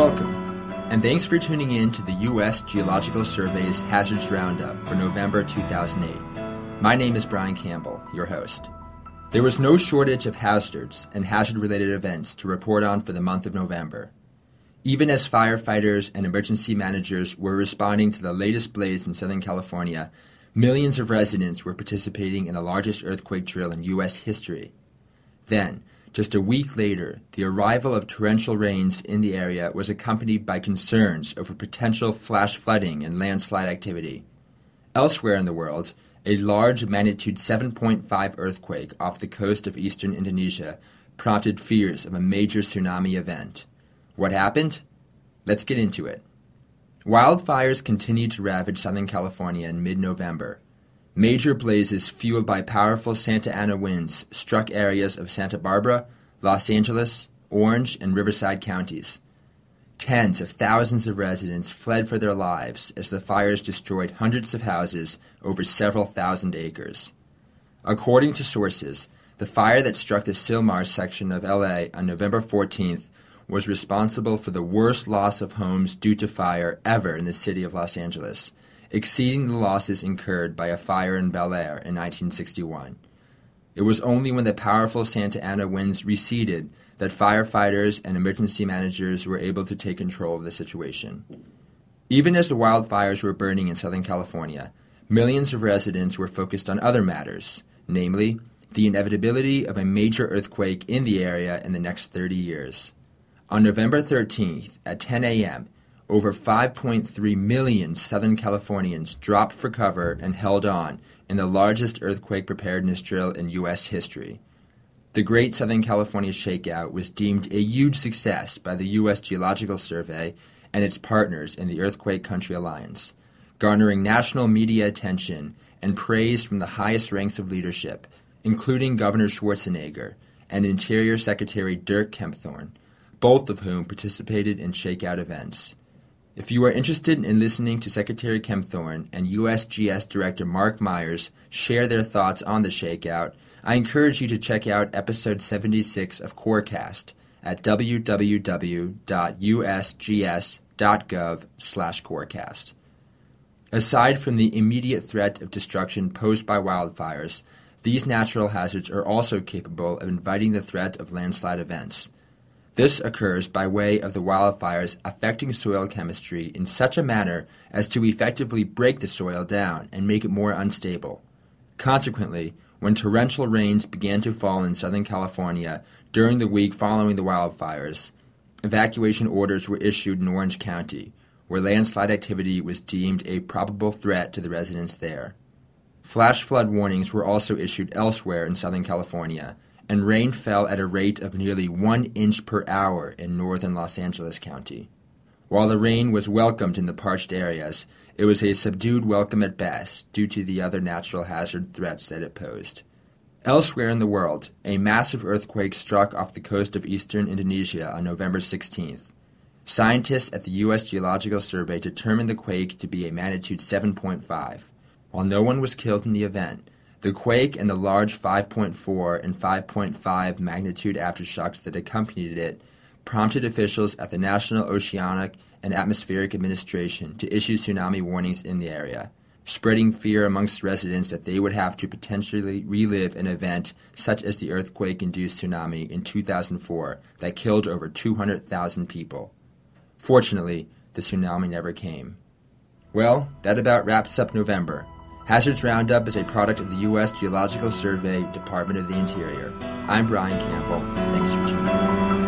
Welcome, and thanks for tuning in to the U.S. Geological Survey's Hazards Roundup for November 2008. My name is Brian Campbell, your host. There was no shortage of hazards and hazard-related events to report on for the month of November. Even as firefighters and emergency managers were responding to the latest blaze in Southern California, millions of residents were participating in the largest earthquake drill in U.S. history. Then, just a week later, the arrival of torrential rains in the area was accompanied by concerns over potential flash flooding and landslide activity. Elsewhere in the world, a large magnitude 7.5 earthquake off the coast of eastern Indonesia prompted fears of a major tsunami event. What happened? Let's get into it. Wildfires continued to ravage Southern California in mid-November. Major blazes fueled by powerful Santa Ana winds struck areas of Santa Barbara, Los Angeles, Orange, and Riverside counties. Tens of thousands of residents fled for their lives as the fires destroyed hundreds of houses over several thousand acres. According to sources, the fire that struck the Sylmar section of L.A. on November 14th was responsible for the worst loss of homes due to fire ever in the city of Los Angeles, exceeding the losses incurred by a fire in Bel Air in 1961. It was only when the powerful Santa Ana winds receded that firefighters and emergency managers were able to take control of the situation. Even as the wildfires were burning in Southern California, millions of residents were focused on other matters, namely, the inevitability of a major earthquake in the area in the next 30 years. On November 13th, at 10 a.m., over 5.3 million Southern Californians dropped for cover and held on in the largest earthquake preparedness drill in U.S. history. The Great Southern California Shakeout was deemed a huge success by the U.S. Geological Survey and its partners in the Earthquake Country Alliance, garnering national media attention and praise from the highest ranks of leadership, including Governor Schwarzenegger and Interior Secretary Dirk Kempthorne, both of whom participated in shakeout events. If you are interested in listening to Secretary Kempthorne and USGS Director Mark Myers share their thoughts on the shakeout, I encourage you to check out episode 76 of Corecast at www.usgs.gov/Corecast. Aside from the immediate threat of destruction posed by wildfires, these natural hazards are also capable of inviting the threat of landslide events. This occurs by way of the wildfires affecting soil chemistry in such a manner as to effectively break the soil down and make it more unstable. Consequently, when torrential rains began to fall in Southern California during the week following the wildfires, evacuation orders were issued in Orange County, where landslide activity was deemed a probable threat to the residents there. Flash flood warnings were also issued elsewhere in Southern California, and rain fell at a rate of nearly 1 inch per hour in northern Los Angeles County. While the rain was welcomed in the parched areas, it was a subdued welcome at best due to the other natural hazard threats that it posed. Elsewhere in the world, a massive earthquake struck off the coast of eastern Indonesia on November 16th. Scientists at the U.S. Geological Survey determined the quake to be a magnitude 7.5. While no one was killed in the event, the quake and the large 5.4 and 5.5 magnitude aftershocks that accompanied it prompted officials at the National Oceanic and Atmospheric Administration to issue tsunami warnings in the area, spreading fear amongst residents that they would have to potentially relive an event such as the earthquake-induced tsunami in 2004 that killed over 200,000 people. Fortunately, the tsunami never came. Well, that about wraps up November. Hazards Roundup is a product of the U.S. Geological Survey, Department of the Interior. I'm Brian Campbell. Thanks for tuning in.